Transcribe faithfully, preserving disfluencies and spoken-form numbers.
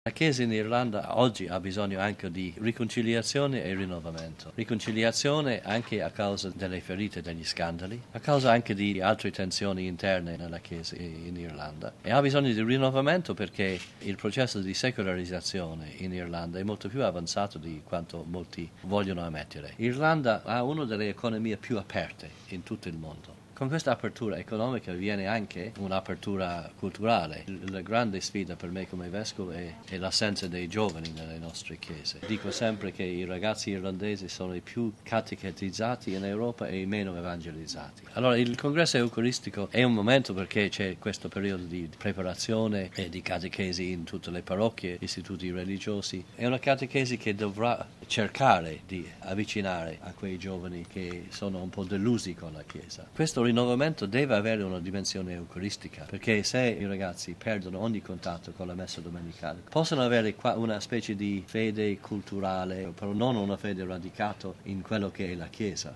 La Chiesa in Irlanda oggi ha bisogno anche di riconciliazione e rinnovamento. Riconciliazione anche a causa delle ferite degli scandali, a causa anche di altre tensioni interne nella Chiesa in Irlanda. E ha bisogno di rinnovamento perché il processo di secolarizzazione in Irlanda è molto più avanzato di quanto molti vogliono ammettere. L'Irlanda ha una delle economie più aperte in tutto il mondo. Con questa apertura economica viene anche un'apertura culturale. La grande sfida per me come vescovo è, è l'assenza dei giovani nelle nostre chiese. Dico sempre che i ragazzi irlandesi sono i più catechetizzati in Europa e i meno evangelizzati. Allora il congresso eucaristico è un momento perché c'è questo periodo di preparazione e di catechesi in tutte le parrocchie, istituti religiosi. È una catechesi che dovrà cercare di avvicinare a quei giovani che sono un po' delusi con la Chiesa. Questo rinnovamento deve avere una dimensione eucaristica, perché se i ragazzi perdono ogni contatto con la messa domenicale, possono avere qua una specie di fede culturale, però non una fede radicata in quello che è la Chiesa.